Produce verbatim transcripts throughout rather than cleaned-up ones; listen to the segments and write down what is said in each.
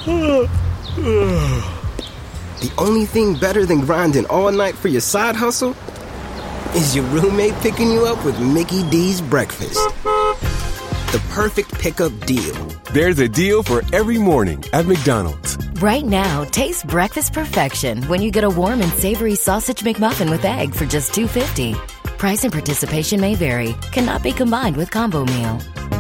The only thing better than grinding all night for your side hustle is your roommate picking you up with Mickey D's breakfast. The perfect pickup deal. There's a deal for every morning at McDonald's. Right now, taste breakfast perfection when you get a warm and savory sausage McMuffin with egg for just two dollars and fifty cents. Price and participation may vary. Cannot be combined with combo meal.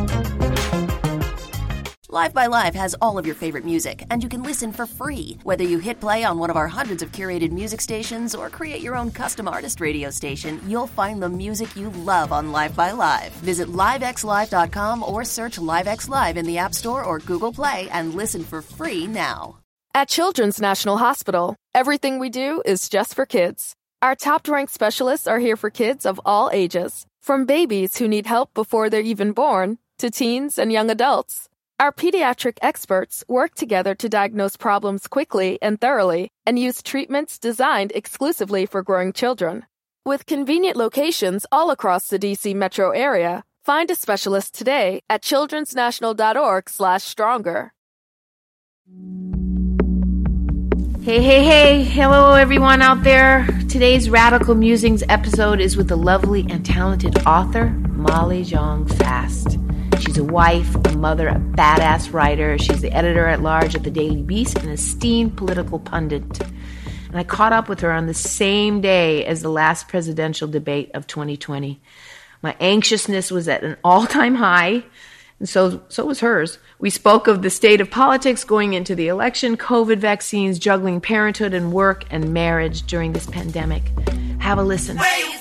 Live by Live has all of your favorite music, and you can listen for free. Whether you hit play on one of our hundreds of curated music stations or create your own custom artist radio station, you'll find the music you love on Live by Live. Visit live x live dot com or search LiveX Live in the App Store or Google Play and listen for free now. At Children's National Hospital, everything we do is just for kids. Our top-ranked specialists are here for kids of all ages, from babies who need help before they're even born to teens and young adults. Our pediatric experts work together to diagnose problems quickly and thoroughly and use treatments designed exclusively for growing children. With convenient locations all across the D C metro area, find a specialist today at childrensnational.org slash stronger. Hey, hey, hey. Hello, everyone out there. Today's Radical Musings episode is with the lovely and talented author, Molly Jong Fast. She's a wife, a mother, a badass writer. She's the editor-at-large of the Daily Beast, an esteemed political pundit. And I caught up with her on the same day as the last presidential debate of twenty twenty. My anxiousness was at an all-time high, and so, so was hers. We spoke of the state of politics going into the election, COVID vaccines, juggling parenthood and work, and marriage during this pandemic. Have a listen.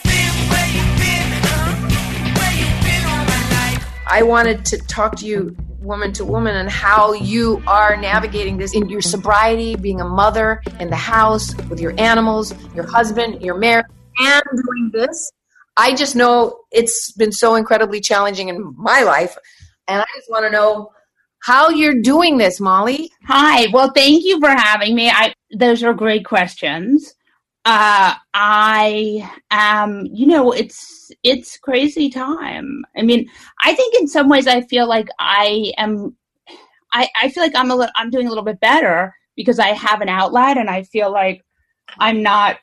I wanted to talk to you woman to woman and how you are navigating this in your sobriety, being a mother in the house with your animals, your husband, your marriage, and doing this. I just know it's been so incredibly challenging in my life, and I just want to know how you're doing this, Molly. Hi. Well, thank you for having me. I those are great questions. Uh, I um, you know, it's it's crazy time. I mean, I think in some ways I feel like I am. I, I feel like I'm a little, I'm doing a little bit better because I have an outlet, and I feel like I'm not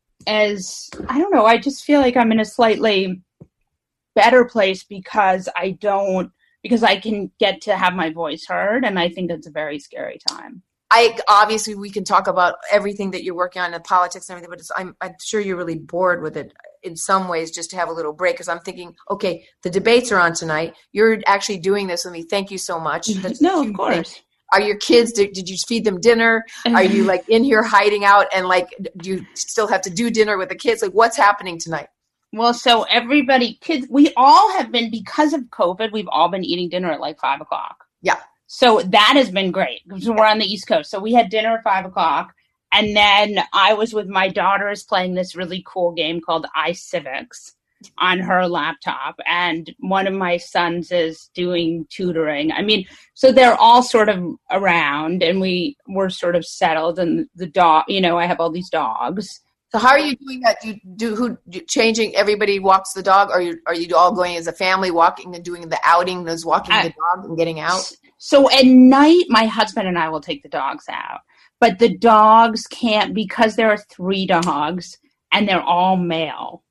as I don't know. I just feel like I'm in a slightly better place because I don't because I can get to have my voice heard, and I think it's a very scary time. I obviously we can talk about everything that you're working on in politics and everything, but it's, I'm, I'm sure you're really bored with it in some ways just to have a little break because I'm thinking, okay, the debates are on tonight. You're actually doing this with me. Thank you so much. That's no, of course. Thing. Are your kids, did, did you feed them dinner? Are you like in here hiding out and like do you still have to do dinner with the kids? Like what's happening tonight? Well, so everybody, kids, we all have been, because of COVID, we've all been eating dinner at like five o'clock. Yeah. So that has been great because we're on the East Coast. So we had dinner at five o'clock. And then I was with my daughters playing this really cool game called iCivics on her laptop. And one of my sons is doing tutoring. I mean, so they're all sort of around and we were sort of settled. And the dog, you know, I have all these dogs. So how are you doing that? Do you do who do, changing? Everybody walks the dog, or are you are you all going as a family walking and doing the outing? Those walking I, the dog and getting out. So at night, my husband and I will take the dogs out, but the dogs can't because there are three dogs and they're all male.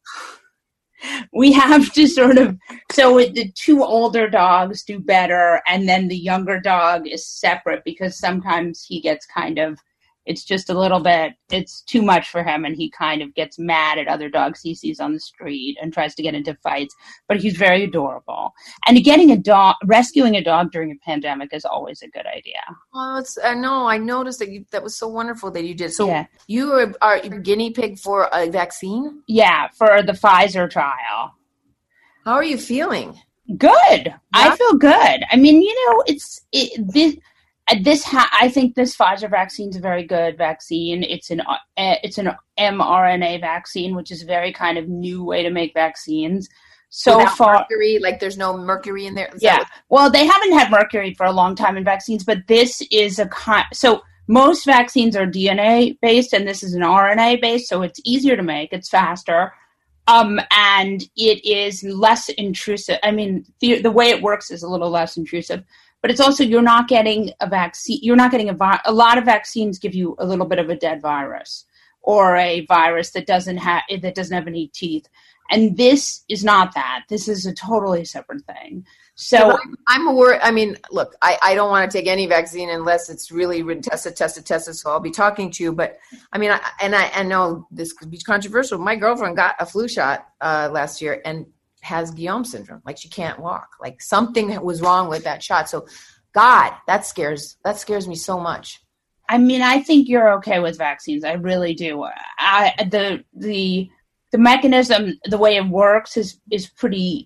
We have to sort of so the two older dogs do better, and then the younger dog is separate because sometimes he gets kind of. It's just a little bit, it's too much for him, and he kind of gets mad at other dogs he sees on the street and tries to get into fights, but he's very adorable. And getting a dog, rescuing a dog during a pandemic is always a good idea. Oh, it's, I know, I noticed that you, that was so wonderful that you did. So yeah. you are, are a guinea pig for a vaccine? Yeah, for the Pfizer trial. How are you feeling? Good. Yeah. I feel good. I mean, you know, it's, it, this, This ha- I think this Pfizer vaccine is a very good vaccine. It's an uh, it's an mRNA vaccine, which is a very kind of new way to make vaccines. So Without far, mercury, like there's no mercury in there. Is yeah. What- well, they haven't had mercury for a long time in vaccines, but this is a kind. So most vaccines are D N A based, and this is an R N A based. So it's easier to make. It's faster. Um, and it is less intrusive. I mean, the, the way it works is a little less intrusive. but it's also you're not getting a vaccine. You're not getting a vi- a lot of vaccines give you a little bit of a dead virus or a virus that doesn't have that doesn't have any teeth. And this is not that. This is a totally separate thing. So I'm, I'm aware. I mean, look, I, I don't want to take any vaccine unless it's really tested, tested, tested. So I'll be talking to you. But I mean, I, and I, I know this could be controversial. My girlfriend got a flu shot uh, last year and has Guillaume syndrome. Like she can't walk. Like something was wrong with that shot. So God, that scares that scares me so much. I mean, I think you're okay with vaccines. I really do. I the the the mechanism, the way it works is is pretty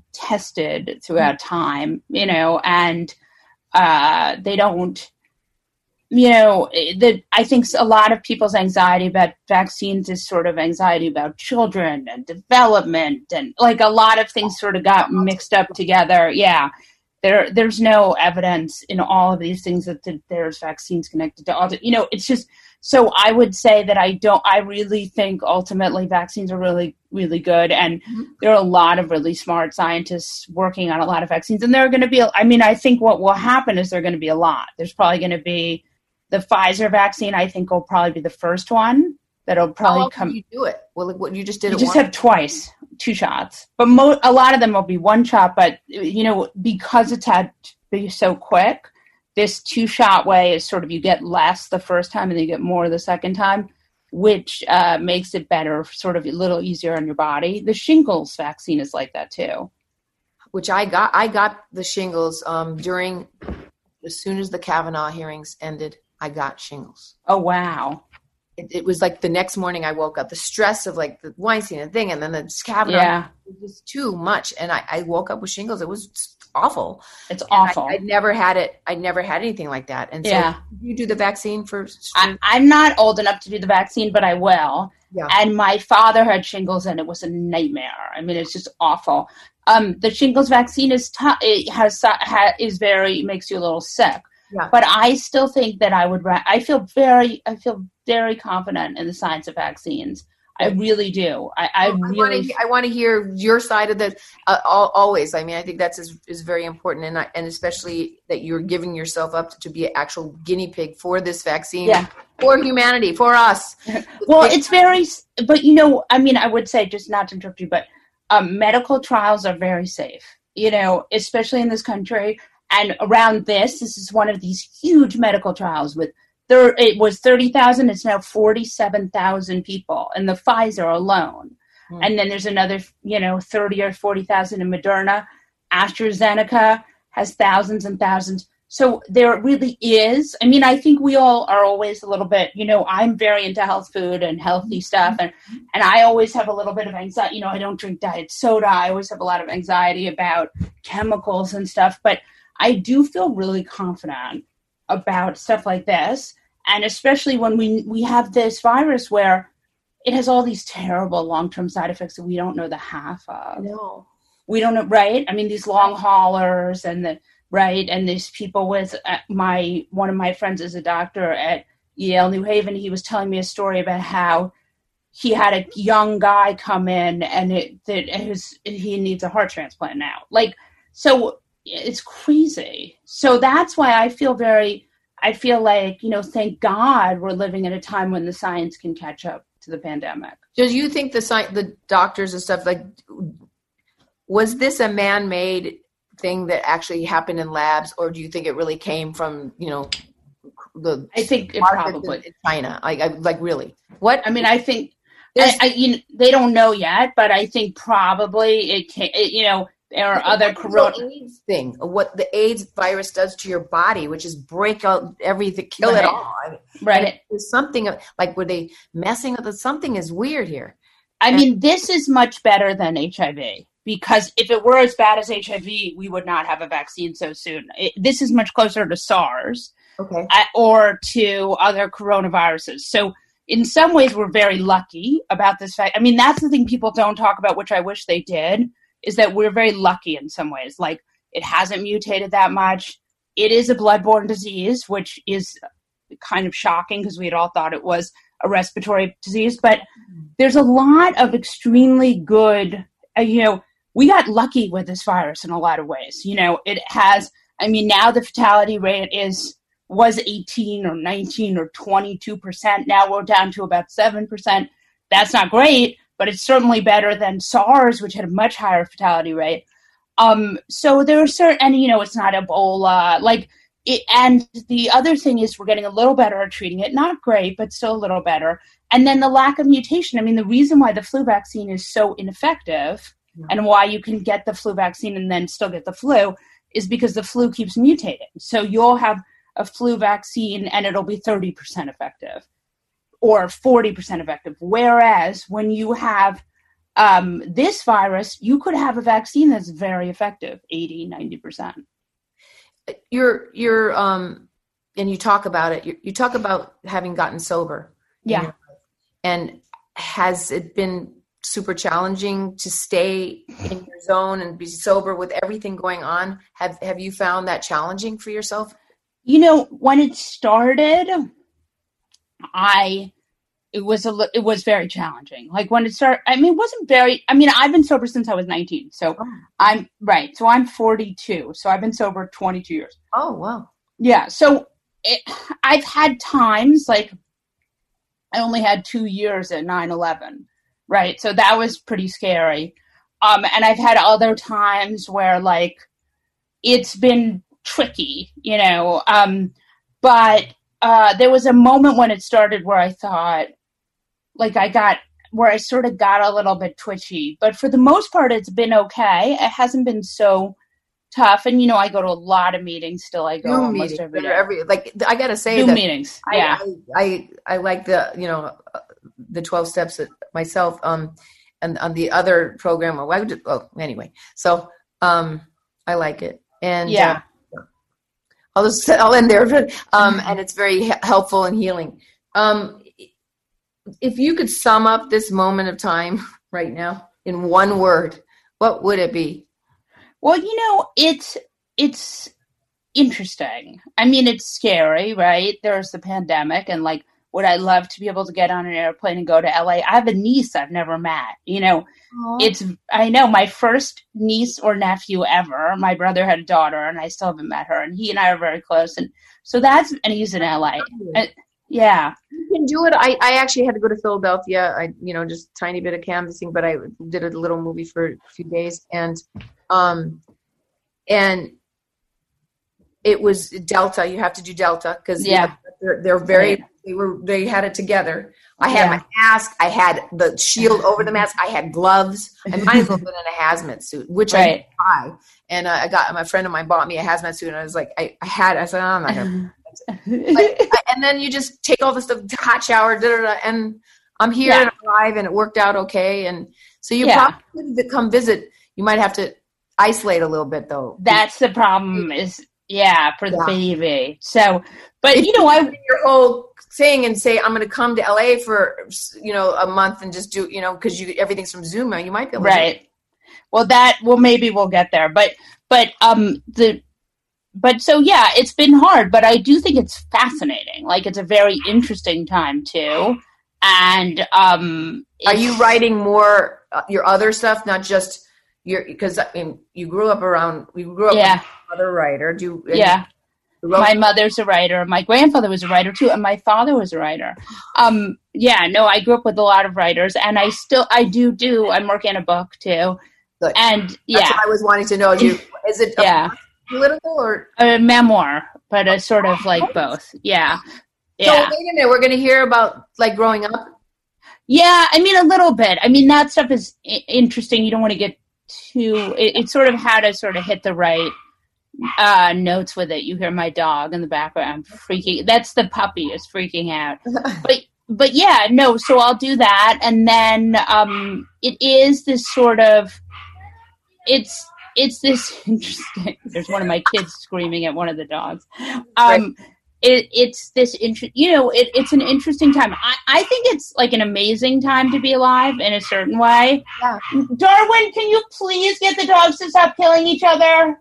tested throughout time, you know, and uh, they don't, you know, the, I think a lot of people's anxiety about vaccines is sort of anxiety about children and development and like a lot of things sort of got mixed up together. Yeah. There, there's no evidence in all of these things that the, there's vaccines connected to all the, you know, it's just, so I would say that I don't, I really think ultimately vaccines are really, really good. And mm-hmm. there are a lot of really smart scientists working on a lot of vaccines. And there are going to be, I mean, I think what will happen is there are going to be a lot. There's probably going to be the Pfizer vaccine, I think will probably be the first one that'll probably How come. How you do it? Well, what you just did you it just once. have twice, two shots. But mo- a lot of them will be one shot. But, you know, because it's had to be so quick, this two-shot way is sort of you get less the first time and then you get more the second time, which uh, makes it better, sort of a little easier on your body. The shingles vaccine is like that too. Which I got. I got the shingles um, during, as soon as the Kavanaugh hearings ended, I got shingles. Oh, wow. It, it was like the next morning I woke up, the stress of like the Weinstein and thing, and then the Kavanaugh, yeah. It was too much. And I, I woke up with shingles. It was awful. It's and awful. I, I'd never had it. I'd never had anything like that. And so yeah. you do the vaccine for? I, I'm not old enough to do the vaccine, but I will. Yeah. And my father had shingles and it was a nightmare. I mean, it's just awful. Um, the shingles vaccine is tough. It has, ha, is very, makes you a little sick. Yeah. But I still think that I would, I feel very, I feel very confident in the science of vaccines. I really do. I, I well, really. I want to hear your side of the, uh, always. I mean, I think that's is, is very important. And I, and especially that you're giving yourself up to, to be an actual guinea pig for this vaccine, yeah. for humanity, for us. Well, it's very, but you know, I mean, I would say, just not to interrupt you, but um, medical trials are very safe, you know, especially in this country. And around this, this is one of these huge medical trials with, there, it was thirty thousand, it's now forty-seven thousand people in the Pfizer alone. Mm. And then there's another, you know, thirty or forty thousand in Moderna. AstraZeneca has thousands and thousands. So there really is, I mean, I think we all are always a little bit, you know, I'm very into health food and healthy stuff. And, and I always have a little bit of anxiety. You know, I don't drink diet soda. I always have a lot of anxiety about chemicals and stuff. But I do feel really confident about stuff like this. And especially when we we have this virus where it has all these terrible long-term side effects that we don't know the half of. No. We don't know, right? I mean, these long haulers and the, right? And these people with uh, my, one of my friends is a doctor at Yale New Haven. He was telling me a story about how he had a young guy come in and it, that his, he needs a heart transplant now. Like, so it's crazy. So that's why I feel very, I feel like, you know, thank God we're living in a time when the science can catch up to the pandemic. Do you think the sci- the doctors and stuff, like, was this a man-made thing that actually happened in labs, or do you think it really came from, you know, the I think it probably in China? Like, I, like really? What? I mean, I think I, I, you know, they don't know yet, but I think probably it can. It, you know, there are other corona AIDS thing. What the AIDS virus does to your body, which is break out everything, kill right. it all. Right. There's something like, were they messing with something? Is weird here. I and, mean, this is much better than H I V. Because if it were as bad as H I V, we would not have a vaccine so soon. It, this is much closer to SARS, okay, uh, or to other coronaviruses. So in some ways, we're very lucky about this fact. I mean, that's the thing people don't talk about, which I wish they did, is that we're very lucky in some ways. Like, it hasn't mutated that much. It is a bloodborne disease, which is kind of shocking because we had all thought it was a respiratory disease. But there's a lot of extremely good, uh, you know, we got lucky with this virus in a lot of ways. You know, it has, I mean, now the fatality rate is was eighteen or nineteen or twenty-two percent. Now we're down to about seven percent. That's not great, but it's certainly better than SARS, which had a much higher fatality rate. Um, so there are certain, and you know, it's not Ebola, like, it, and the other thing is we're getting a little better at treating it. Not great, but still a little better. And then the lack of mutation. I mean, the reason why the flu vaccine is so ineffective yeah. and why you can get the flu vaccine and then still get the flu is because the flu keeps mutating. So you'll have a flu vaccine and it'll be thirty percent effective or forty percent effective. Whereas when you have um, this virus, you could have a vaccine that's very effective, eighty, ninety percent. You're, you're, um, and you talk about it, you, you talk about having gotten sober. Yeah. And has it been super challenging to stay in your zone and be sober with everything going on? Have, have you found that challenging for yourself? You know, when it started, I, it was a, it was very challenging. Like when it started, I mean, it wasn't very, I mean, I've been sober since I was nineteen. So oh. I'm right. So I'm forty-two. So I've been sober twenty-two years. Oh, wow. Yeah. So it, I've had times like I only had two years at nine eleven. Right. So that was pretty scary. Um, and I've had other times where like it's been tricky, you know, um, but uh, there was a moment when it started where I thought, like I got, where I sort of got a little bit twitchy, but for the most part, it's been okay. It hasn't been so tough. And, you know, I go to a lot of meetings still. I go Zoom almost meetings, every day. Every, like, I got to say Zoom that meetings. I, Yeah. I, I, I like the, you know, uh, the twelve steps myself, um, and on the other program, or why would, oh, anyway, so, um, I like it. And, yeah. Uh, I'll just, I'll end there. Um, and it's very helpful and healing. Um, if you could sum up this moment of time right now in one word, what would it be? Well, you know, it's, it's interesting. I mean, it's scary, right? There's the pandemic and like, would I love to be able to get on an airplane and go to L A? I have a niece I've never met, you know, Aww. It's, I know my first niece or nephew ever. My brother had a daughter and I still haven't met her and he and I are very close. And so that's, and he's in L A. And, yeah. You can do it. I, I actually had to go to Philadelphia. I, you know, just tiny bit of canvassing, but I did a little movie for a few days and, um, and it was Delta. You have to do Delta because yeah. you know, they're, they're very, right. They were. They had it together. I had yeah. my mask. I had the shield over the mask. I had gloves. I might as well have been in a hazmat suit, which right. I buy. And uh, I got my friend of mine bought me a hazmat suit, and I was like, I, I had. I said, oh, I'm not gonna. like, and then you just take all this stuff, hot shower, da, da, da, and I'm here yeah. and I'm alive, and it worked out okay. And so you yeah. probably to come visit. You might have to isolate a little bit, though. That's the problem. Is yeah for the yeah. baby. So, but if you know, I your whole. Saying and say I'm going to come to L A for you know a month and just do you know because you everything's from Zoom now you might be able right. to well that well maybe we'll get there but but um the but so yeah it's been hard but I do think it's fascinating like it's a very interesting time too and um are you writing more uh, your other stuff not just your because I mean you grew up around we grew up yeah. with another writer do you, yeah. My mother's a writer. My grandfather was a writer too, and my father was a writer. Um, yeah, no, I grew up with a lot of writers, and I still, I do do. I'm working on a book too, Good. and yeah, that's what I was wanting to know. You is it a yeah political or a memoir, but a sort of like both. Yeah, yeah. So wait a minute, we're going to hear about like growing up. Yeah, I mean a little bit. I mean that stuff is I- interesting. You don't want to get too. It, it's sort of how to sort of hit the right. Uh, notes with it. You hear my dog in the background freaking. That's the puppy is freaking out. But but yeah, no. So I'll do that, and then um, it is this sort of. It's it's this interesting. There's one of my kids screaming at one of the dogs. Um, right. it, it's this inter- You know, it, it's an interesting time. I, I think it's like an amazing time to be alive in a certain way. Yeah. Darwin, can you please get the dogs to stop killing each other?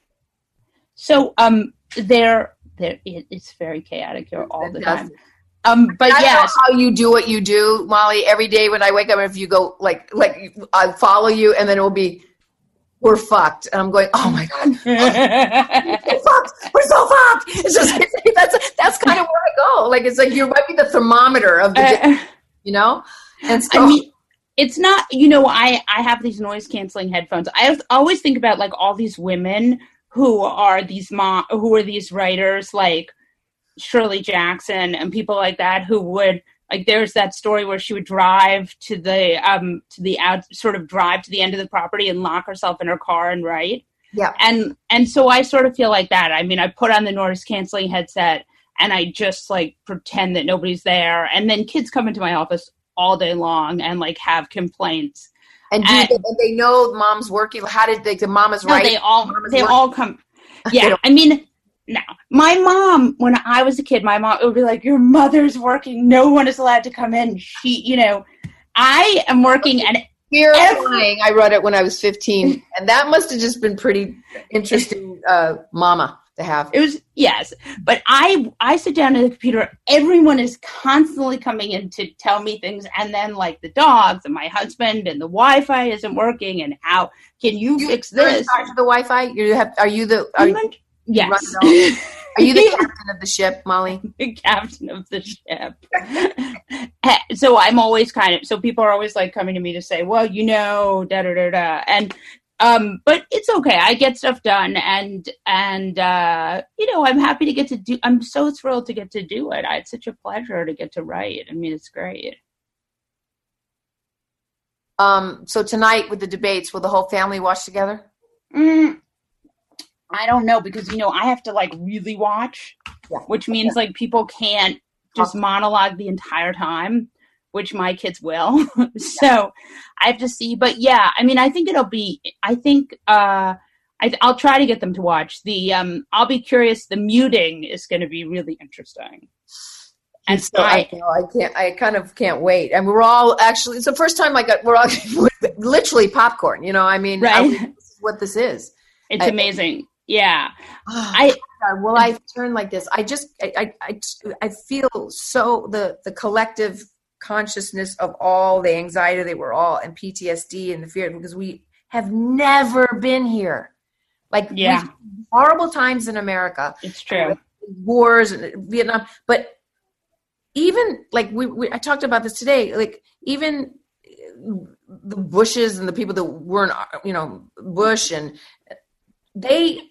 So um, they're, they're it, it's very chaotic here all the time. Um, but I yeah, know how you do what you do, Molly. Every day when I wake up, if you go like like I follow you, and then it will be we're fucked, and I'm going, oh my god, we're we're so fucked. It's just, it's, that's, that's kind of where I go. Like, it's like, you might be the thermometer of the, Uh, day, you know? And so, I mean, it's not, you know, I, I have these noise canceling headphones. I have, always think about like all these women who are these mom, who are these writers like Shirley Jackson and people like that who would, like, there's that story where she would drive to the, um, to the out, sort of drive to the end of the property and lock herself in her car and write. yeah. And, and so I sort of feel like that. I mean, I put on the noise canceling headset and I just like pretend that nobody's there. And then kids come into my office all day long and like have complaints. And, do And- they, and they know mom's working. How did they, the mom is No, right? they all, Mom is they working. all come. Yeah. I mean, no, my mom, when I was a kid, my mom, it would be like, your mother's working. No one is allowed to come in. She, you know, I am working and Fear of every- Flying. I wrote it when I was fifteen, and that must have just been pretty interesting, uh, mama to have. it was, yes, but I, I sit down at the computer. Everyone is constantly coming in to tell me things. And then like the dogs and my husband and the Wi-Fi isn't working. And how can you, You fix you're in this? charge of the Wi-Fi. You have. Are you the? Are, you, Yes. run it all? Are you the captain of the ship, Molly? The captain of the ship. So I'm always kind of, so people are always like coming to me to say, well, you know, da da da da. And, um, but it's okay. I get stuff done and, and, uh, you know, I'm happy to get to do, I'm so thrilled to get to do it. I, it's such a pleasure to get to write. I mean, it's great. Um. So tonight with the debates, will the whole family watch together? Mm, I don't know because, you know, I have to like really watch, Yeah. which means like people can't just monologue the entire time, which my kids will. So I have to see, but yeah, I mean, I think it'll be, I think, uh, I, I'll try to get them to watch the, um, I'll be curious. The muting is going to be really interesting. And So I, you know, I can't. I kind of can't wait. And we're all actually. It's the first time I got. We're all literally popcorn. You know. I mean, Right. I, this is what this is. it's I- amazing. Yeah. I God, will I turn like this? I just. I. I. I, I feel so the the collective consciousness of all the anxiety that we're all and P T S D and the fear because we have never been here. Like Yeah. we've- horrible times in America. It's true. Wars and Vietnam, but even like we, we I talked about this today, like even the Bushes and the people that weren't, you know, Bush, and they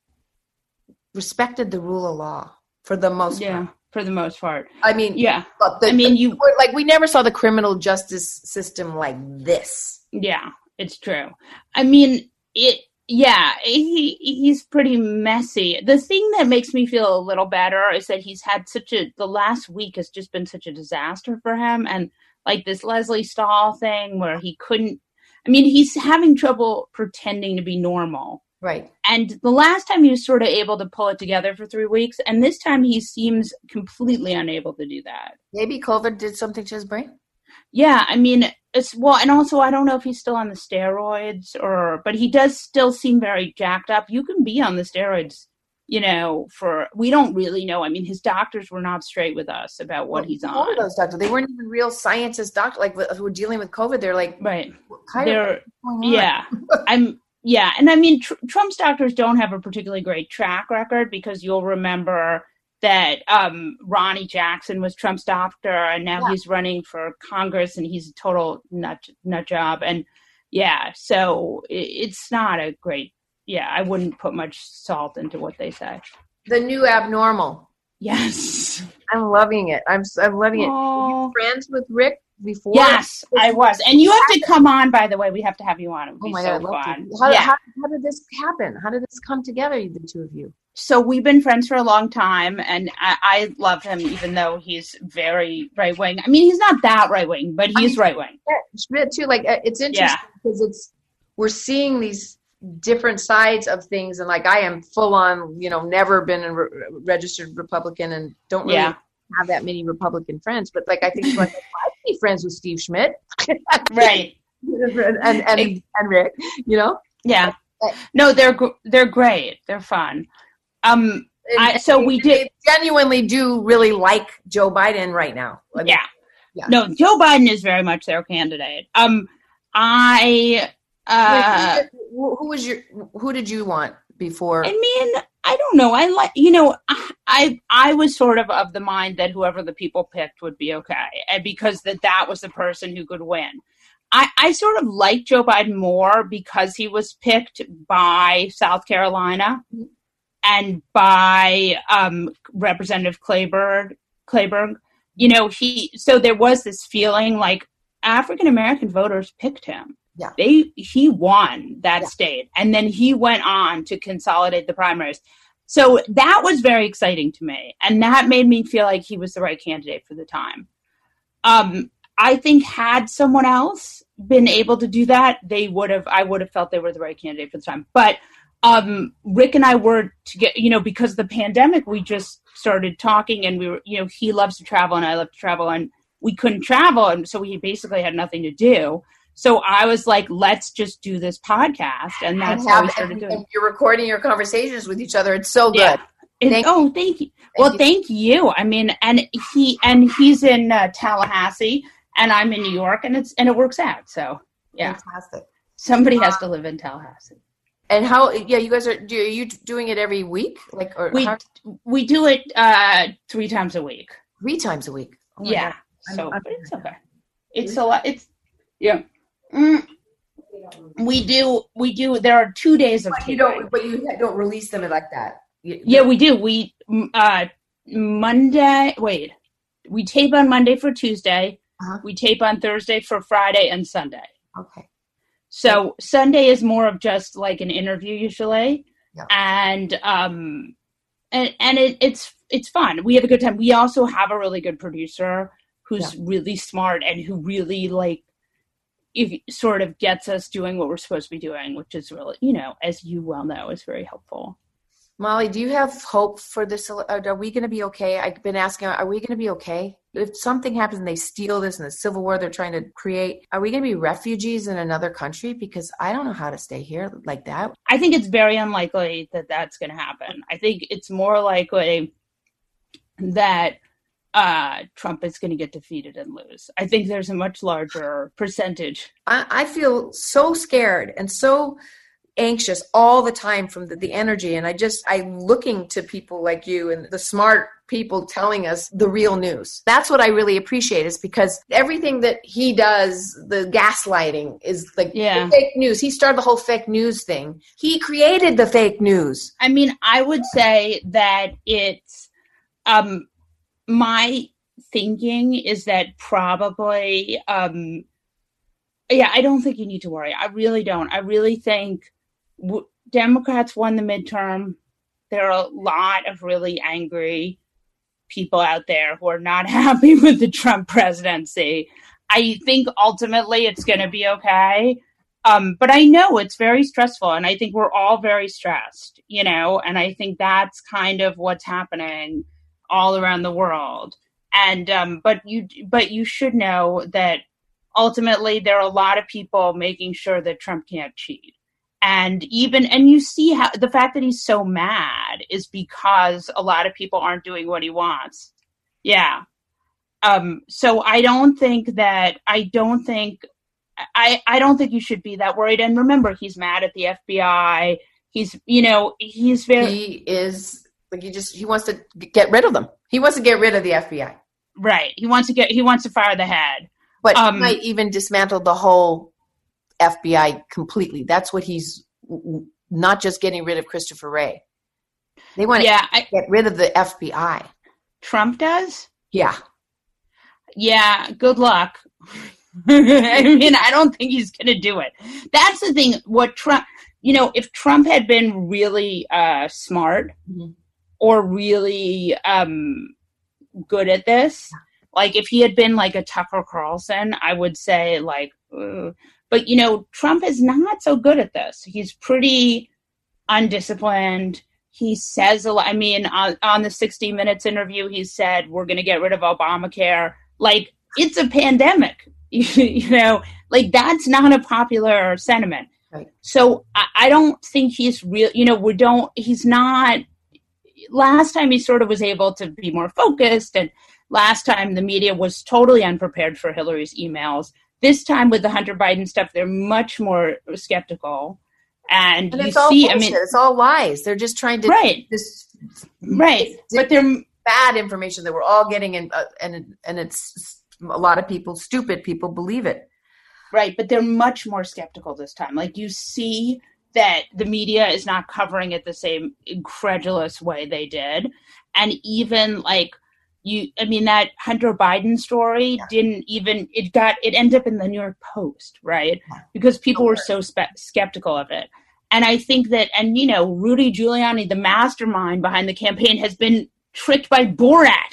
respected the rule of law for the most Yeah. part. For the most part. I mean, Yeah. but the, I mean, the- you- like we never saw the criminal justice system like this. Yeah, it's true. I mean, it. Yeah, he he's pretty messy. The thing that makes me feel a little better is that he's had such a. The last week has just been such a disaster for him, and like this Leslie Stahl thing where he couldn't. I mean, he's having trouble pretending to be normal. Right. And the last time he was sort of able to pull it together for three weeks, and this time he seems completely unable to do that. Maybe COVID did something to his brain. Yeah, I mean, it's well, and also I don't know if he's still on the steroids or, but he does still seem very jacked up. You can be on the steroids, you know, for, we don't really know. I mean, his doctors were not straight with us about what Well, he's all on. of those doctors, they weren't even real scientists doctors, like who were dealing with COVID. They're like, Right. what kind They're, of what's going on? yeah, I'm, yeah. And I mean, tr- Trump's doctors don't have a particularly great track record because you'll remember that um, Ronnie Jackson was Trump's doctor, and now Yeah. he's running for Congress, and he's a total nut nut job. And yeah, so it, it's not a great. Yeah, I wouldn't put much salt into what they say. The new abnormal. Yes. I'm loving it. I'm I'm loving it. Were Aw. you friends with Rick before? Yes, I was. And you have to come on, by the way. We have to have you on. It would Oh be my so God, I'd love fun. to. How, yeah. how, how did this happen? How did this come together, the two of you? So we've been friends for a long time, and I, I love him, even though he's very right wing. I mean, he's not that right wing, but he's right wing. Yeah, Schmidt too. Like uh, it's interesting Yeah. because it's we're seeing these different sides of things, and like I am full on, you know, never been a re- registered Republican, and don't really Yeah. have that many Republican friends. But like I think like, I'd be friends with Steve Schmidt, Right. and and and, and Rick, you know. Yeah. No, they're gr- they're great. They're fun. Um. I, so we did. They genuinely do really like Joe Biden right now. I mean, Yeah. Yeah. No, Joe Biden is very much their candidate. Um. I. Uh. Wait, who, who was your? Who did you want? before? I mean, I don't know. I like, you know, I I was sort of of the mind that whoever the people picked would be okay, and because that that was the person who could win. I, I sort of like Joe Biden more because he was picked by South Carolina and by um, Representative Clayburgh. Clayburgh, you know, he. So there was this feeling like African American voters picked him. Yeah, they he won that yeah. state, and then he went on to consolidate the primaries. So that was very exciting to me, and that made me feel like he was the right candidate for the time. Um, I think had someone else been able to do that, they would have. I would have felt they were the right candidate for the time. But um, Rick and I were to get, you know, because of the pandemic, we just started talking, and we were, you know, he loves to travel, and I love to travel, and we couldn't travel, and so we basically had nothing to do. So I was like, let's just do this podcast. And that's how we started doing it. You're recording your conversations with each other. It's so good. Yeah. Thank oh, you. thank you. Thank well, you. thank you. I mean, and he, and he's in uh, Tallahassee and I'm in New York, and it's, and it works out. So yeah. Fantastic. Somebody has to live in Tallahassee. And how, yeah, you guys are, do, are you doing it every week? Like, or we, how? we do it uh, three times a week. Three times a week. Oh yeah. God. So, I'm, I'm, but it's okay. It's a lot. It's, yeah. Mm. We do. We do. There are two days of. But you don't. But you don't release them like that. You, yeah, we do. We uh, Monday. Wait, we tape on Monday for Tuesday. Uh-huh. We tape on Thursday for Friday and Sunday. Okay. So Sunday is more of just like an interview usually, yeah. and um, and and it, it's it's fun. We have a good time. We also have a really good producer who's yeah. really smart and who really like. It sort of gets us doing what we're supposed to be doing, which is really, you know, as you well know, is very helpful. Molly, do you have hope for this? Are we going to be okay? I've been asking, are we going to be okay? If something happens and they steal this in the civil war they're trying to create, are we going to be refugees in another country? Because I don't know how to stay here like that. I think it's very unlikely that that's going to happen. I think it's more likely that uh, Trump is going to get defeated and lose. I think there's a much larger percentage. I, I feel so scared and so anxious all the time from the, the energy. And I just, I'm looking to people like you and the smart people telling us the real news. That's what I really appreciate, is because everything that he does, the gaslighting is like yeah. the fake news. He started the whole fake news thing. He created the fake news. I mean, I would say that it's, um, my thinking is that probably, um, yeah, I don't think you need to worry. I really don't. I really think w- Democrats won the midterm. There are a lot of really angry people out there who are not happy with the Trump presidency. I think ultimately it's going to be okay. Um, but I know it's very stressful, and I think we're all very stressed, you know, and I think that's kind of what's happening all around the world. And, um, but you, but you should know that ultimately there are a lot of people making sure that Trump can't cheat. And even, and you see how the fact that he's so mad is because a lot of people aren't doing what he wants. Yeah. Um, so I don't think that, I don't think, I, I don't think you should be that worried. And remember, he's mad at the F B I. He's, you know, he's very, he is, like he just, he wants to get rid of them. He wants to get rid of the F B I. Right. He wants to get, he wants to fire the head. But um, he might even dismantle the whole F B I completely. That's what he's, not just getting rid of Christopher Wray. They want yeah, to I, get rid of the F B I. Trump does? Yeah. Yeah. Good luck. I mean, I don't think he's going to do it. That's the thing. What Trump, you know, if Trump had been really uh, smart mm-hmm. or really um, good at this, like if he had been like a Tucker Carlson, I would say like, ugh. But, you know, Trump is not so good at this. He's pretty undisciplined. He says a lot. I mean, on, on the sixty minutes interview, he said, we're going to get rid of Obamacare. Like, it's a pandemic. You know, like that's not a popular sentiment. Right. So I, I don't think he's real, you know, we don't, he's not, last time he sort of was able to be more focused, and last time the media was totally unprepared for Hillary's emails. This time with the Hunter Biden stuff, they're much more skeptical. And, and you it's all see, bullshit. I mean, it's all lies. They're just trying to right, this, right. But they're bad information that we're all getting, and uh, and and it's a lot of people, stupid people, believe it. Right, but they're much more skeptical this time. Like, you see that the media is not covering it the same incredulous way they did, and even like you, I mean, that Hunter Biden story yeah. didn't even it got it ended up in the New York Post, right? Because people were so spe- skeptical of it. And I think that, and you know, Rudy Giuliani, the mastermind behind the campaign, has been tricked by Borat.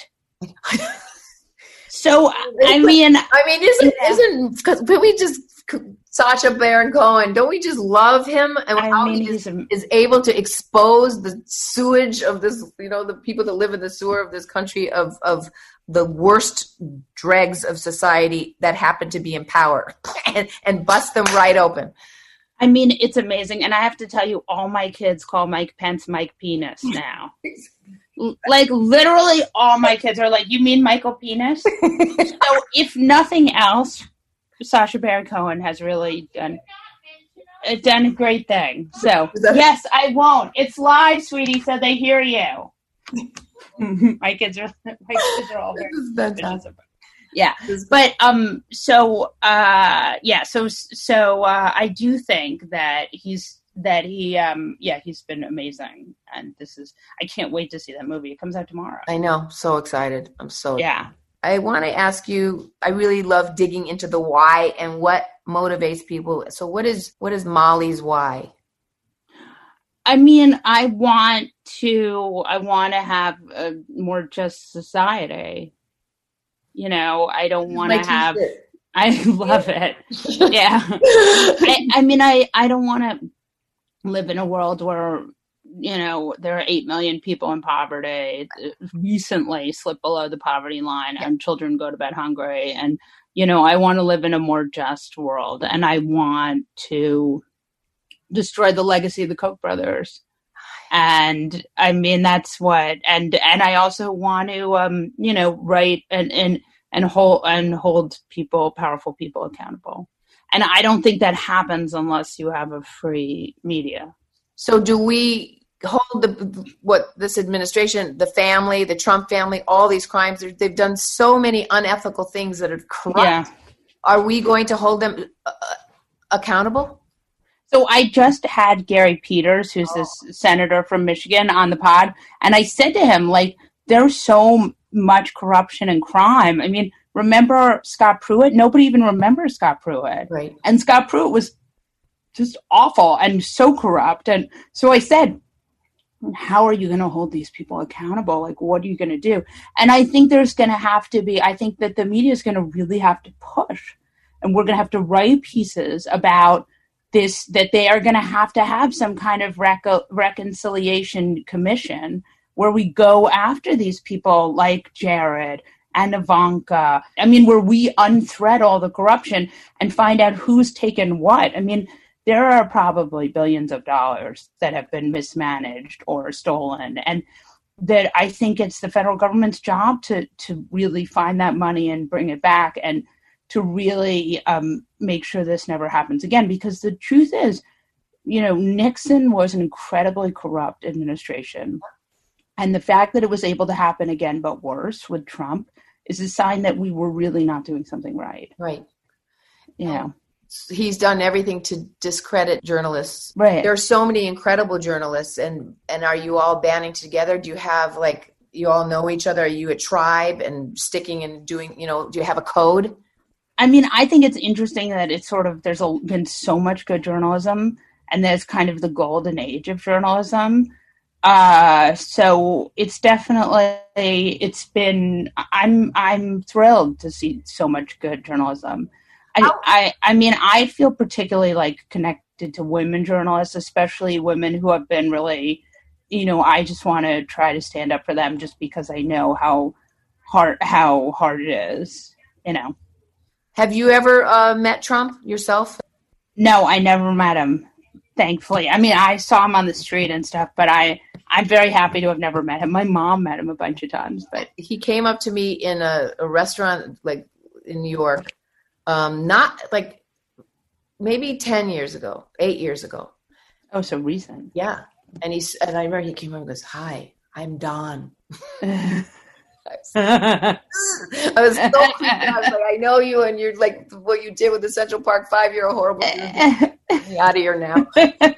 So I mean, I mean, isn't yeah. isn't because we just Sacha Baron Cohen? Don't we just love him and I how mean, he is, a, is able to expose the sewage of this? You know, the people that live in the sewer of this country of of the worst dregs of society that happen to be in power and, and bust them right open. I mean, it's amazing. And I have to tell you, all my kids call Mike Pence Mike Penis now. Like, literally all my kids are like, you mean Michael Penis? So if nothing else, Sacha Baron Cohen has really done, done a great thing. So, yes, I won't. It's live, sweetie, so they hear you. my kids are my kids are all very fantastic. Yeah, but um, so uh, yeah, so so uh, I do think that he's that he um, yeah, he's been amazing, and this is I can't wait to see that movie. It comes out tomorrow. I know, so excited. I'm so yeah. I want to ask you. I really love digging into the why and what motivates people. So, what is what is Molly's why? I mean, I want to. I want to have a more just society. You know, I don't want to have, I love it. Yeah. I, I mean, I, I don't want to live in a world where, you know, there are eight million people in poverty, recently slipped below the poverty line, yeah. and children go to bed hungry. And, you know, I want to live in a more just world. And I want to destroy the legacy of the Koch brothers. And I mean, that's what, and, and I also want to, um, you know, write and, and, and hold, and hold people, powerful people accountable. And I don't think that happens unless you have a free media. So do we hold the, what this administration, the family, the Trump family, all these crimes, they've done so many unethical things that are corrupt. Yeah. Are we going to hold them uh, accountable? So I just had Gary Peters, who's oh. this senator from Michigan, on the pod, and I said to him, like, there's so much corruption and crime. I mean, remember Scott Pruitt? Nobody even remembers Scott Pruitt. Right. And Scott Pruitt was just awful and so corrupt. And so I said, how are you going to hold these people accountable? Like, what are you going to do? And I think there's going to have to be, I think that the media is going to really have to push. And we're going to have to write pieces about this, that they are going to have to have some kind of rec- reconciliation commission where we go after these people like Jared and Ivanka. I mean, where we unthread all the corruption and find out who's taken what. I mean, there are probably billions of dollars that have been mismanaged or stolen. And that I think it's the federal government's job to, to really find that money and bring it back, and to really um, make sure this never happens again. Because the truth is, you know, Nixon was an incredibly corrupt administration. And the fact that it was able to happen again, but worse with Trump, is a sign that we were really not doing something right. Right. Yeah. Um, he's done everything to discredit journalists. Right. There are so many incredible journalists. And, and are you all banding together? Do you have, like, you all know each other? Are you a tribe and sticking and doing, you know, do you have a code? I mean, I think it's interesting that it's sort of, there's a, been so much good journalism, and there's kind of the golden age of journalism. Uh, so it's definitely, it's been, I'm, I'm thrilled to see so much good journalism. I, I, I mean, I feel particularly like connected to women journalists, especially women who have been really, you know, I just want to try to stand up for them just because I know how hard, how hard it is, you know. Have you ever uh, met Trump yourself? No, I never met him, thankfully. I mean, I saw him on the street and stuff, but I, I'm very happy to have never met him. My mom met him a bunch of times. But he came up to me in a, a restaurant, like in New York, um, not like maybe ten years ago, eight years ago. Oh, so recent. Yeah. And he's, and I remember he came over and goes, "Hi, I'm Don." I was so creeped out. I was like, "I know you, and you're like what you did with the Central Park Five. You're a horrible dude. Get me out of here now."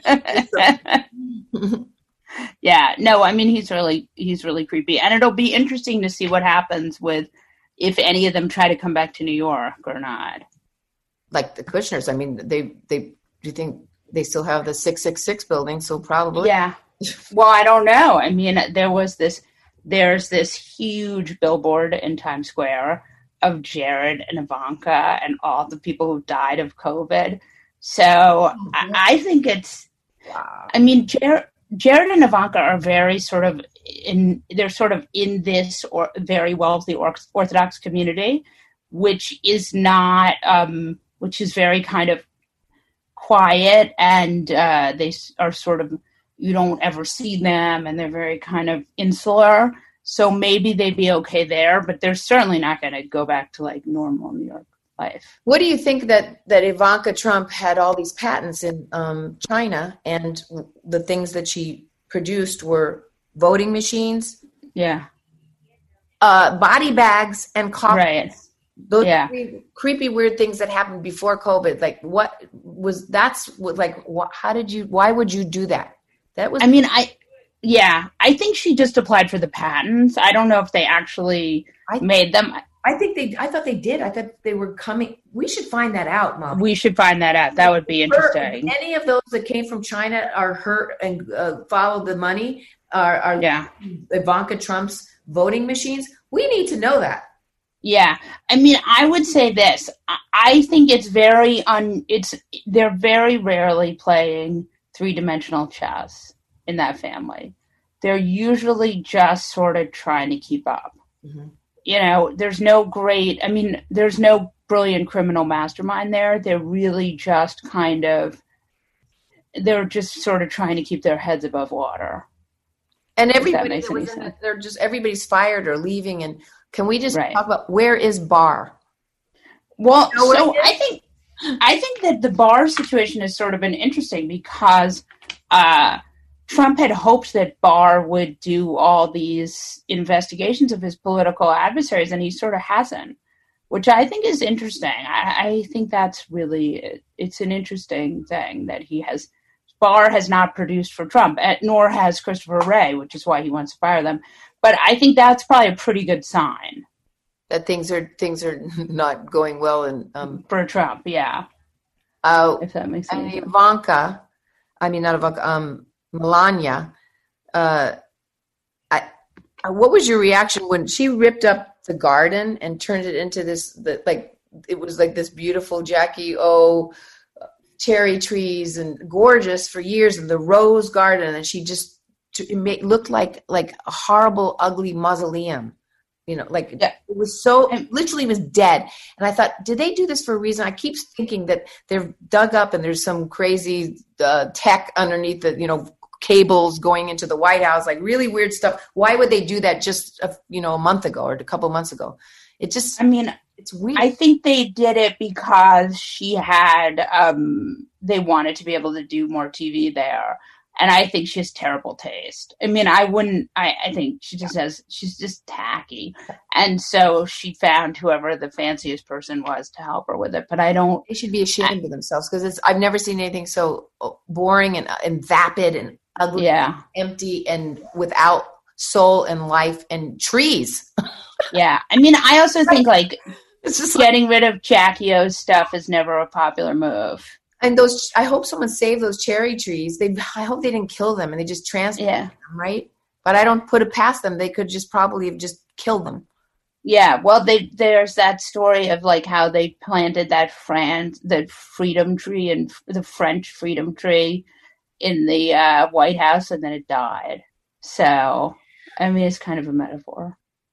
Yeah, no, I mean he's really he's really creepy, and it'll be interesting to see what happens with if any of them try to come back to New York or not. Like the Kushners, I mean, they they do you think they still have the six six six building? So probably, yeah. Well, I don't know. I mean, there was this there's this huge billboard in Times Square of Jared and Ivanka and all the people who died of COVID. So oh, I, I think it's. Wow. I mean, Jared. Jared and Ivanka are very sort of in, they're sort of in this or very wealthy Orthodox community, which is not, um, which is very kind of quiet, and uh, they are sort of, you don't ever see them, and they're very kind of insular. So maybe they'd be okay there, but they're certainly not going to go back to like normal New York life. What do you think that, that Ivanka Trump had all these patents in um, China, and the things that she produced were voting machines, yeah, uh, body bags, and coffins? Right. Those yeah. creepy, creepy, weird things that happened before COVID. Like, what was that's what, like? What, how did you? Why would you do that? That was. I mean, I. Yeah, I think she just applied for the patents. I don't know if they actually I, made them. I think they, I thought they did. I thought they were coming. We should find that out, Mom. We should find that out. That would be interesting. Her, any of those that came from China are her and uh, followed the money are, are yeah. Ivanka Trump's voting machines. We need to know that. Yeah. I mean, I would say this. I think it's very un, it's, they're very rarely playing three-dimensional chess in that family. They're usually just sort of trying to keep up. Mm-hmm. You know, there's no great, I mean, there's no brilliant criminal mastermind there. They're really just kind of, they're just sort of trying to keep their heads above water. And everybody, that was in, they're just, everybody's fired or leaving. And can we just right. talk about where is Barr? Well, you know so I think, I think that the Barr situation has sort of been interesting because, uh, Trump had hoped that Barr would do all these investigations of his political adversaries, and he sort of hasn't, which I think is interesting. I, I think that's really, it's an interesting thing that he has, Barr has not produced for Trump, nor has Christopher Wray, which is why he wants to fire them. But I think that's probably a pretty good sign. That things are things are not going well in, um, for Trump, yeah. Uh, if that makes sense. And Ivanka, I mean, not Ivanka, um, Melania, uh, I, what was your reaction when she ripped up the garden and turned it into this, the, like, it was like this beautiful Jackie O cherry trees and gorgeous for years, and the rose garden, and she just it made, looked like like a horrible, ugly mausoleum. You know, like yeah. It was so it literally was dead. And I thought, did they do this for a reason? I keep thinking that they're dug up and there's some crazy uh, tech underneath the, you know, cables going into the White House, like really weird stuff. Why would they do that just, a, you know, a month ago or a couple of months ago? It just, I mean, it's weird. I think they did it because she had, um, they wanted to be able to do more T V there. And I think she has terrible taste. I mean, I wouldn't, I, I think she just has, she's just tacky. And so she found whoever the fanciest person was to help her with it. But I don't. They should be ashamed I, of themselves because it's, I've never seen anything so boring and, and vapid and ugly, yeah. and empty and without soul and life and trees. Yeah. I mean, I also think like it's just getting like, rid of Jackie O's stuff is never a popular move. And those, I hope someone saved those cherry trees. They, I hope they didn't kill them and they just transplanted yeah. them, right? But I don't put it past them. They could just probably have just killed them. Yeah, well, they, there's that story of like how they planted that France, the freedom tree and the French freedom tree in the uh, White House, and then it died. So, I mean, it's kind of a metaphor.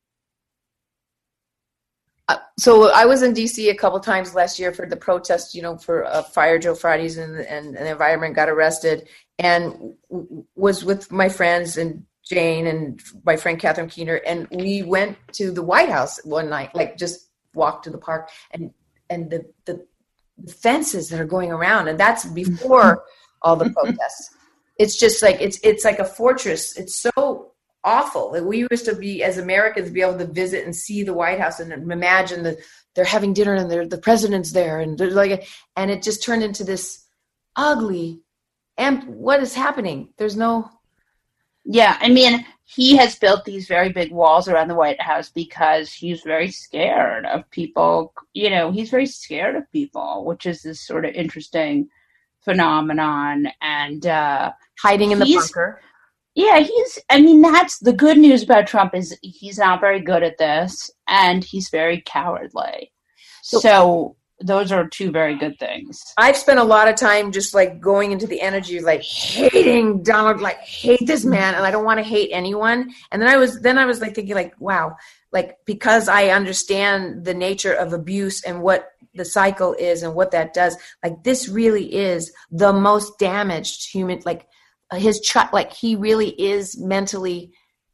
Uh, so I was in D C a couple times last year for the protest, you know, for uh, Fire Joe Fridays, and, and, and the environment got arrested, and w- was with my friends and Jane and my friend Catherine Keener, and we went to the White House one night, like just walked to the park, and and the, the, the fences that are going around, and that's before all the protests. it's just like it's it's like a fortress. It's so awful. Like we used to be, as Americans, be able to visit and see the White House and imagine that they're having dinner and they're, the president's there, and they're like, and it just turned into this ugly. And what is happening? There's no. Yeah, I mean, he has built these very big walls around the White House because he's very scared of people. You know, he's very scared of people, which is this sort of interesting phenomenon. And uh, hiding in the bunker. Yeah, he's, I mean, that's the good news about Trump is he's not very good at this, and he's very cowardly. So, so those are two very good things. I've spent a lot of time just like going into the energy of like hating Donald, like hate this man, and I don't want to hate anyone. And then I was, then I was like thinking like, wow, like because I understand the nature of abuse and what the cycle is and what that does, like this really is the most damaged human, like, his child, like he really is mentally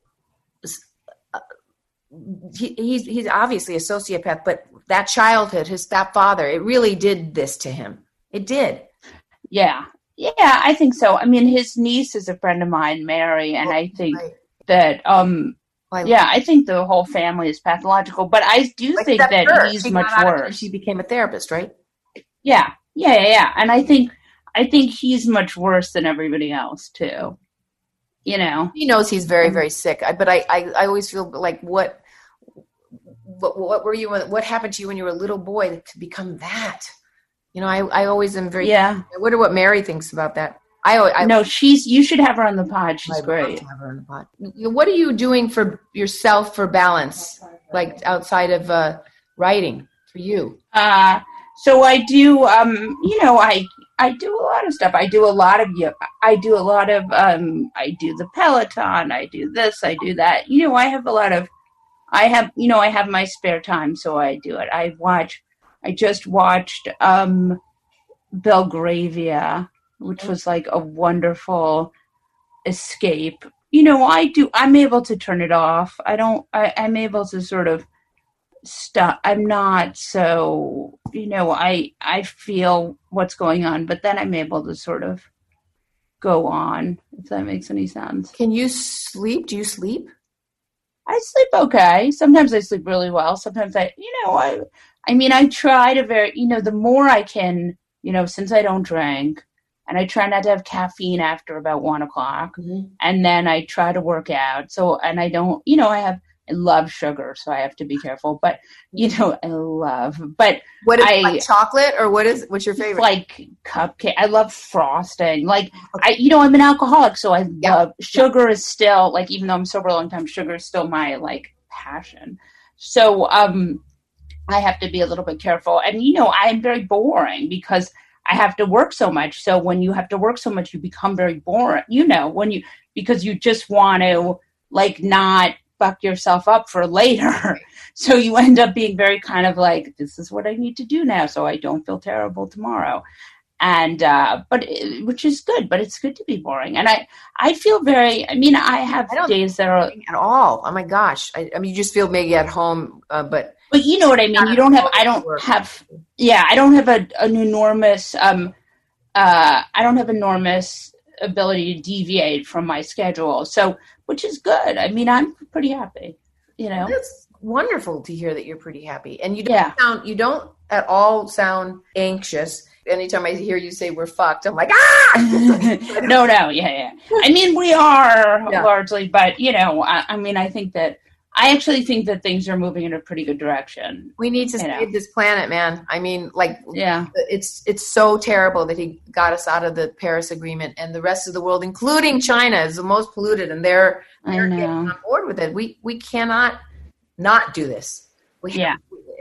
uh, he, he's he's obviously a sociopath, but that childhood, his stepfather, it really did this to him. It did. Yeah. Yeah, I think so. I mean, his niece is a friend of mine, Mary, and oh, I think right. that um well, I yeah, I think the whole family is pathological, but I do think that her. he's she much worse. She became a therapist, right? Yeah. Yeah, yeah, yeah. And I think I think he's much worse than everybody else too. You know, he knows he's very, very sick. I, but I, I, I always feel like what, what, what were you? What happened to you when you were a little boy to become that? You know, I, I always am very. Yeah. I wonder what Mary thinks about that. I, I no, she's. You should have her on the pod. She's I'd great. Have her on the pod. What are you doing for yourself for balance, like outside of uh, writing for you? Uh so I do. Um, you know, I. I do a lot of stuff. I do a lot of yoga. I do a lot of, um, I do the Peloton. I do this. I do that. You know, I have a lot of, I have, you know, I have my spare time, so I do it. I watch, I just watched um, Belgravia, which was like a wonderful escape. You know, I do, I'm able to turn it off. I don't, I, I'm able to sort of stop. I'm not so, you know, I I feel what's going on, but then I'm able to sort of go on, if that makes any sense. Can you sleep? Do you sleep? I sleep okay. Sometimes I sleep really well. Sometimes I, you know, I I mean, I try to very, you know, the more I can, you know, since I don't drink, and I try not to have caffeine after about one o'clock, mm-hmm. and then I try to work out. So, and I don't, you know, I have, I love sugar, so I have to be careful. But you know, I love. But what is I, it, like chocolate or what is? What's your favorite? Like cupcake. I love frosting. Like I, you know, I'm an alcoholic, so I yeah. love sugar. Is still like, even though I'm sober a long time, sugar is still my like passion. So um, I have to be a little bit careful. And you know, I'm very boring because I have to work so much. So when you have to work so much, you become very boring. You know, when you because you just want to like not fuck yourself up for later. So you end up being very kind of like, this is what I need to do now so I don't feel terrible tomorrow. And, uh, but, it, which is good, but it's good to be boring. And I, I feel very, I mean, I have I don't days that are. At all. Oh my gosh. I, I mean, you just feel maybe at home, uh, but. But you know what I mean? You don't have, I don't have, yeah, I don't have a, an enormous, um, uh, I don't have enormous ability to deviate from my schedule. So, which is good. I mean, I'm pretty happy, you know. It's wonderful to hear that you're pretty happy. And you don't yeah. sound, you don't at all sound anxious. Anytime I hear you say we're fucked, I'm like, ah! no, no, yeah, yeah. I mean, we are yeah. largely, but, you know, I, I mean, I think that, I actually think that things are moving in a pretty good direction. We need to save know. this planet, man. I mean, like, yeah, it's it's so terrible that he got us out of the Paris Agreement, and the rest of the world, including China, is the most polluted, and they're, they're getting on board with it. We we cannot not do this. We yeah. Have,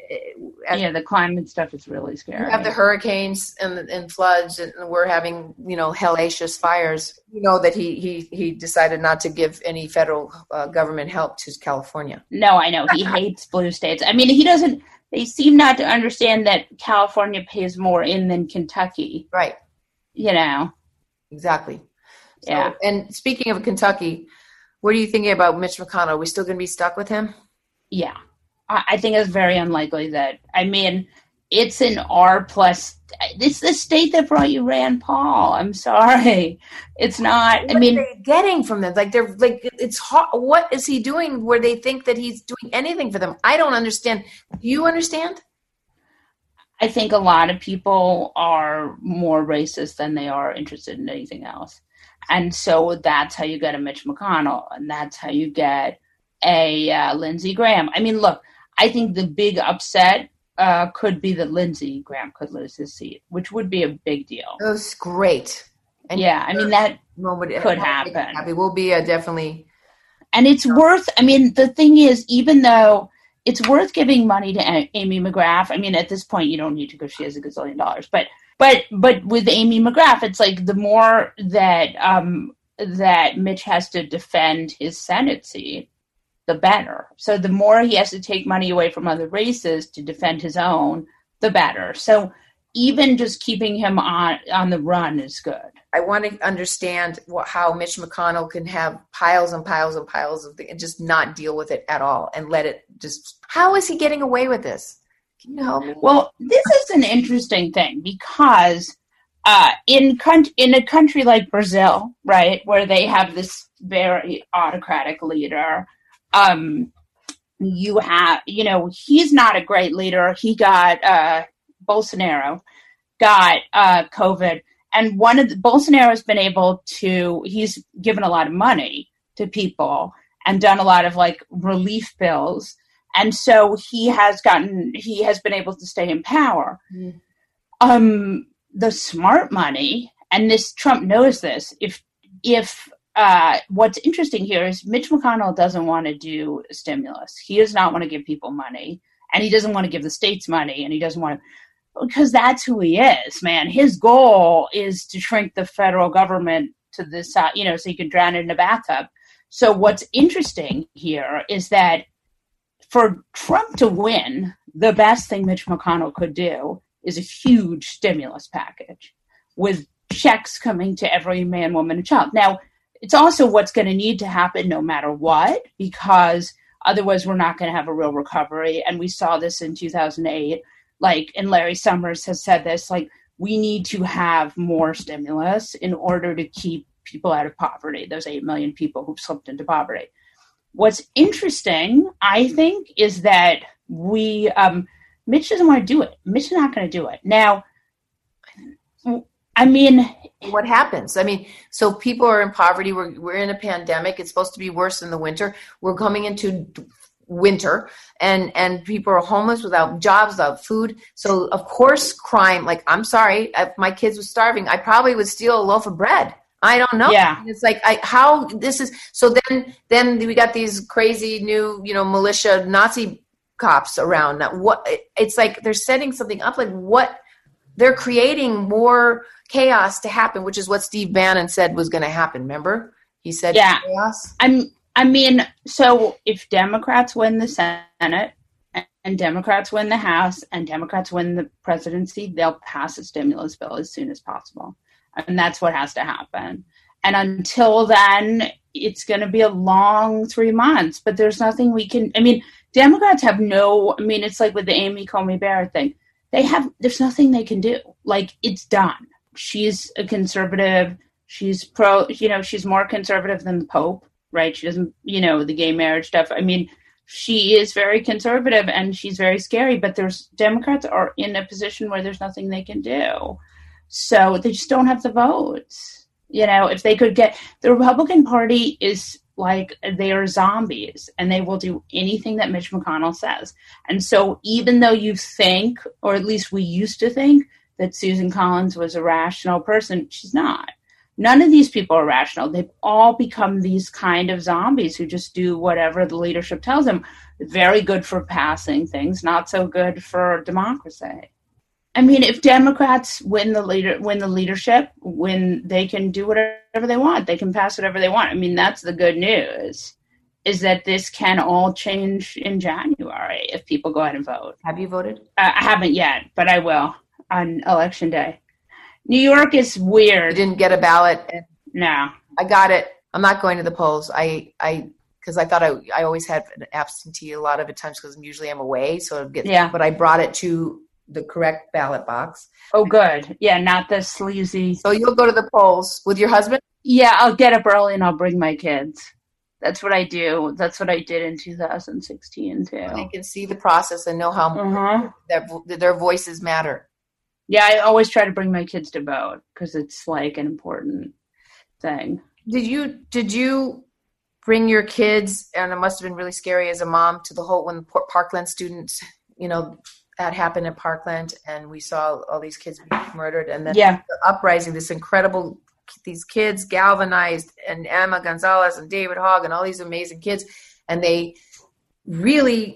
As, yeah, the climate stuff is really scary. We have the hurricanes and, and floods, and we're having, you know, hellacious fires. You know that he he he decided not to give any federal uh, government help to California. No, I know. He hates blue states. I mean, he doesn't, they seem not to understand that California pays more in than Kentucky. Right. You know. Exactly. So, yeah. And speaking of Kentucky, what are you thinking about Mitch McConnell? Are we still going to be stuck with him? Yeah. I think it's very unlikely that, I mean, it's an R plus. It's the state that brought you Rand Paul. I'm sorry. It's not, what I mean. What are they getting from them? Like, they're like, it's hard. What is he doing where they think that he's doing anything for them? I don't understand. Do you understand? I think a lot of people are more racist than they are interested in anything else. And so that's how you get a Mitch McConnell, and that's how you get a uh, Lindsey Graham. I mean, look, I think the big upset uh, could be that Lindsey Graham could lose his seat, which would be a big deal. That's great. And yeah, I mean, that nobody, could happen. Happy. We'll be uh, definitely. And it's worth, I mean, the thing is, even though it's worth giving money to a- Amy McGrath, I mean, at this point, you don't need to because she has a gazillion dollars. But but but with Amy McGrath, it's like the more that um, that Mitch has to defend his Senate seat, the better. So the more he has to take money away from other races to defend his own, the better. So even just keeping him on, on the run is good. I want to understand what, how Mitch McConnell can have piles and piles and piles of things and just not deal with it at all and let it just, how is he getting away with this? Can you help me? Well, this is an interesting thing because uh, in con- in a country like Brazil, right, where they have this very autocratic leader, um, you have, you know, he's not a great leader. He got, uh, Bolsonaro got uh, COVID. And one of the, Bolsonaro has been able to, he's given a lot of money to people and done a lot of like relief bills. And so he has gotten, he has been able to stay in power. Mm. Um, the smart money, and this Trump knows this, if, if, uh, what's interesting here is Mitch McConnell doesn't want to do stimulus. He does not want to give people money, and he doesn't want to give the states money, and he doesn't want to, because that's who he is, man. His goal is to shrink the federal government to this, uh, you know, so you can drown it in a bathtub. So what's interesting here is that for Trump to win, the best thing Mitch McConnell could do is a huge stimulus package with checks coming to every man, woman, and child. Now, it's also what's going to need to happen no matter what, because otherwise we're not going to have a real recovery. And we saw this in two thousand eight. Like, and Larry Summers has said this, like, we need to have more stimulus in order to keep people out of poverty, those eight million people who've slipped into poverty. What's interesting, I think, is that we, um, Mitch doesn't want to do it. Mitch is not going to do it. Now, I mean, what happens? I mean, so people are in poverty. We're we're in a pandemic. It's supposed to be worse in the winter. We're coming into winter, and and people are homeless, without jobs, without food. So of course, crime. Like, I'm sorry, if my kids were starving, I probably would steal a loaf of bread. I don't know. Yeah. It's like, I, how this is, so then, then we got these crazy new, you know, militia Nazi cops around. Now, what, it's like they're setting something up, like what, they're creating more chaos to happen, which is what Steve Bannon said was going to happen. Remember? He said yeah. chaos. I'm, I mean, so if Democrats win the Senate and Democrats win the House and Democrats win the presidency, they'll pass a stimulus bill as soon as possible. And that's what has to happen. And until then, it's going to be a long three months. But there's nothing we can, I mean, Democrats have no, I mean, it's like with the Amy Coney Barrett thing. They have, there's nothing they can do. Like, it's done. She's a conservative. She's pro, you know, she's more conservative than the Pope, right? She doesn't, you know, the gay marriage stuff. I mean, she is very conservative and she's very scary. But there's, Democrats are in a position where there's nothing they can do. So they just don't have the votes. You know, if they could get, the Republican Party is like, they are zombies and they will do anything that Mitch McConnell says. And so even though you think, or at least we used to think, that Susan Collins was a rational person, she's not. None of these people are rational. They've all become these kind of zombies who just do whatever the leadership tells them. Very good for passing things, not so good for democracy. I mean, if Democrats win the leader, win the leadership, when they can do whatever they want, they can pass whatever they want. I mean, that's the good news, is that this can all change in January if people go ahead and vote. Have you voted? Uh, I haven't yet, but I will on election day. New York is weird. You didn't get a ballot? No. I got it. I'm not going to the polls. I, I, because I thought I, I always had an absentee a lot of the times because usually I'm away. So I'd get, yeah. But I brought it to the correct ballot box. Oh, good. Yeah, not the sleazy. So you'll go to the polls with your husband? Yeah, I'll get up early and I'll bring my kids. That's what I do. That's what I did in two thousand sixteen, too. They can see the process and know how Uh-huh. their, their voices matter. Yeah, I always try to bring my kids to vote because it's like an important thing. Did you did you bring your kids, and it must have been really scary as a mom, to the whole, when the Parkland students, you know, that happened at Parkland, and we saw all these kids being murdered, and then Yeah. the uprising, this incredible, these kids galvanized, and Emma Gonzalez and David Hogg and all these amazing kids, and they really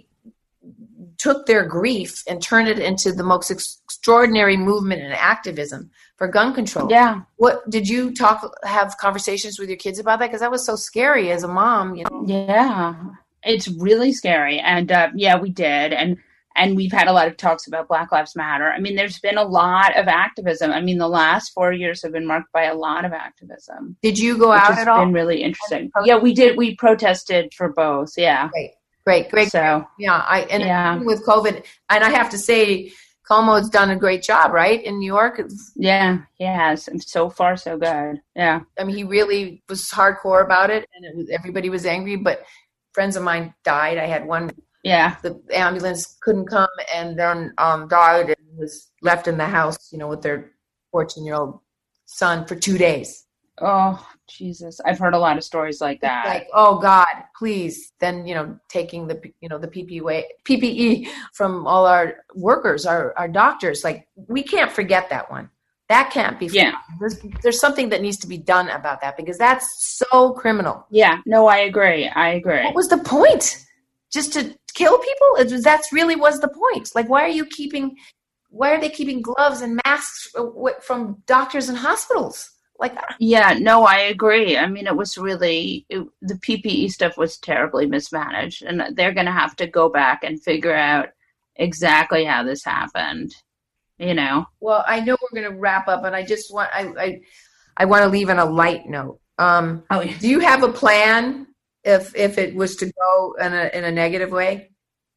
took their grief and turned it into the most ex- extraordinary movement and activism for gun control. Yeah. What did you talk, have conversations with your kids about that? Because that was so scary as a mom, you know. Yeah. It's really scary. And uh, yeah, we did. And and we've had a lot of talks about Black Lives Matter. I mean, there's been a lot of activism. I mean, the last four years have been marked by a lot of activism. Did you go which out has at all? been really interesting. Yeah, we did. We protested for both. Yeah. Great, great, great. So yeah, I and yeah. with COVID, and I have to say, Cuomo's done a great job, right, in New York. Yeah, he has. And so far, so good. Yeah. I mean, he really was hardcore about it, and it was, everybody was angry. But friends of mine died. I had one. Yeah. The ambulance couldn't come, and then um, died and was left in the house, you know, with their fourteen-year-old son for two days. Oh, Jesus. I've heard a lot of stories like that. Like, oh God, please. Then, you know, taking the, you know, the P P E, P P E from all our workers, our, our doctors, like, we can't forget that one. That can't be forgotten. Yeah. There's, there's something that needs to be done about that, because that's so criminal. Yeah. No, I agree. I agree. What was the point? Just to kill people? It was, that's really was the point. Like, why are you keeping, why are they keeping gloves and masks from doctors and hospitals? Like, yeah, no, I agree. I mean, it was really, it, the P P E stuff was terribly mismanaged, and they're going to have to go back and figure out exactly how this happened, you know? Well, I know we're going to wrap up, and I just want, I, I, I want to leave on a light note. Um, oh, yeah. Do you have a plan if, if it was to go in a, in a negative way?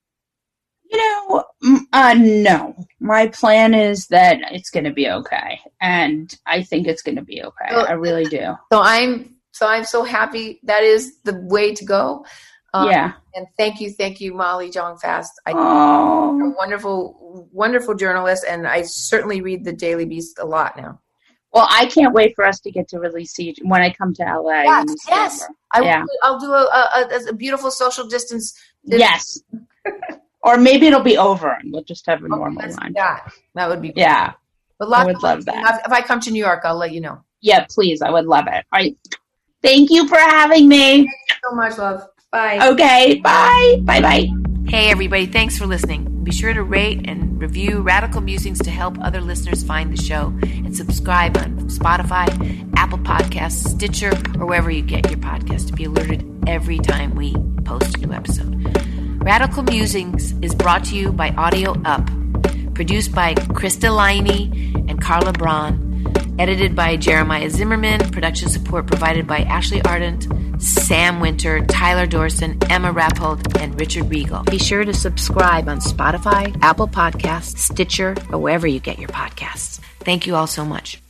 You know, uh, no. My plan is that it's going to be okay, and I think it's going to be okay. So, I really do. So I'm so I'm so happy. That is the way to go. Um, yeah. And thank you, thank you, Molly Jong-Fast. I, oh. You're a wonderful, wonderful journalist, and I certainly read the Daily Beast a lot now. Well, I can't wait for us to get to release each when I come to L A. Yes, yes. I yeah. will, I'll do a, a, a beautiful social distance. Yes. Or maybe it'll be over and we'll just have a normal okay, line. Yeah, that would be great. Yeah. But I would love that. If I come to New York, I'll let you know. Yeah, please. I would love it. All right. Thank you for having me. Thank you so much, love. Bye. Okay. Bye. Bye-bye. Hey, everybody. Thanks for listening. Be sure to rate and review Radical Musings to help other listeners find the show. And subscribe on Spotify, Apple Podcasts, Stitcher, or wherever you get your podcast to be alerted every time we post a new episode. Radical Musings is brought to you by Audio Up. Produced by Krista Liney and Carla Braun. Edited by Jeremiah Zimmerman. Production support provided by Ashley Ardent, Sam Winter, Tyler Dorson, Emma Rappold, and Richard Regal. Be sure to subscribe on Spotify, Apple Podcasts, Stitcher, or wherever you get your podcasts. Thank you all so much.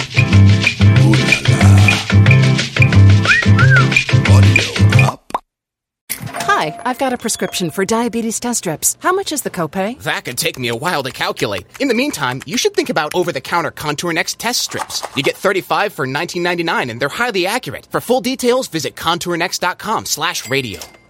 Hi, I've got a prescription for diabetes test strips. How much is the copay? That could take me a while to calculate. In the meantime, you should think about over-the-counter Contour Next test strips. You get thirty-five for nineteen ninety-nine, and they're highly accurate. For full details, visit contournext.com slash radio.